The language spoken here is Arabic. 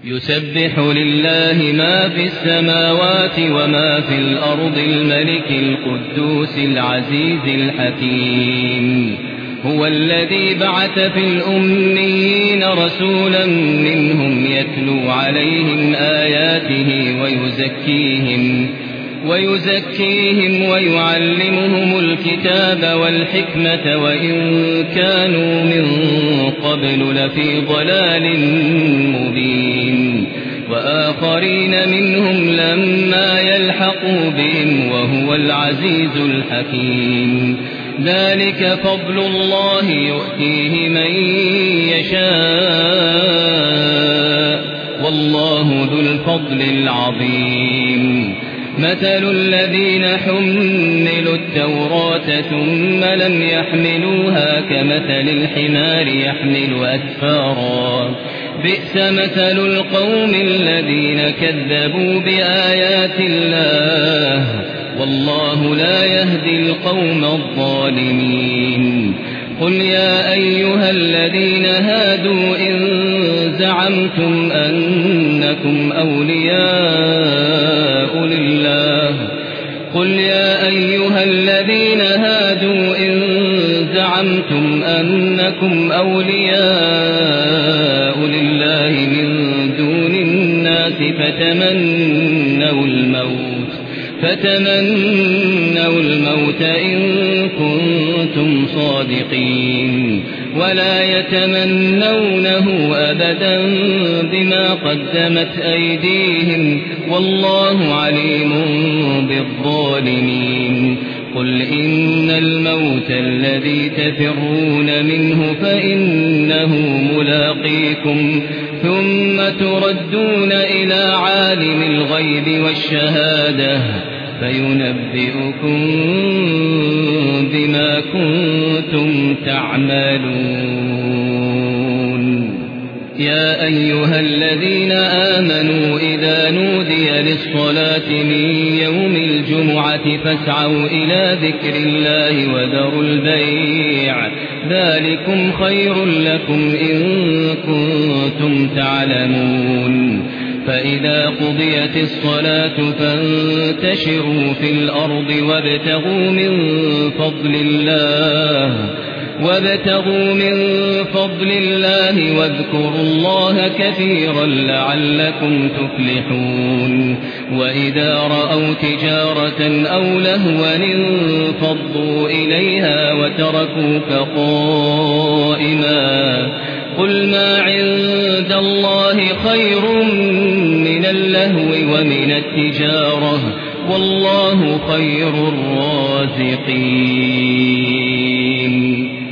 يسبح لله ما في السماوات وما في الأرض الملك القدوس العزيز الحكيم. هو الذي بعث في الأميين رسولا منهم يتلو عليهم آياته ويزكيهم ويعلمهم الكتاب والحكمة وإن كانوا من قبل لفي ضلال مبين. وآخرين منهم لما يلحقوا بهم وهو العزيز الحكيم. ذلك فضل الله يؤتيه من يشاء والله ذو الفضل العظيم. مثل الذين حملوا التوراة ثم لم يحملوها كمثل الحمار يحمل أسفارا بئس مثل القوم الذين كذبوا بآيات الله والله لا يهدي القوم الظالمين. قل يا أيها الذين هادوا إن زعمتم أنكم أولياء لله من دون الناس فتمنوا الموت إن كنتم صادقين ولا يتمنونه أبدا بما قدمت أيديهم والله عليم بالظالمين. قل إن الموت الذي تفرون منه فإنه ملاقيكم ثم تردون إلى عالم الغيب والشهادة فينبئكم بما كنتم تعملون. يا أيها الذين آمنوا إذا نودي للصلاة من يوم الجمعة فاسعوا إلى ذكر الله وذروا البيع ذلكم خير لكم إن كنتم تعلمون. فإذا قضيت الصلاة فانتشروا في الأرض وابتغوا من فضل الله واذكروا الله كثيرا لعلكم تفلحون. وإذا رأوا تجارة أو لهوا انفضوا إليها وتركوك قائما قل ما عند الله خير من اللهو ومن التجارة والله خير الرازقين.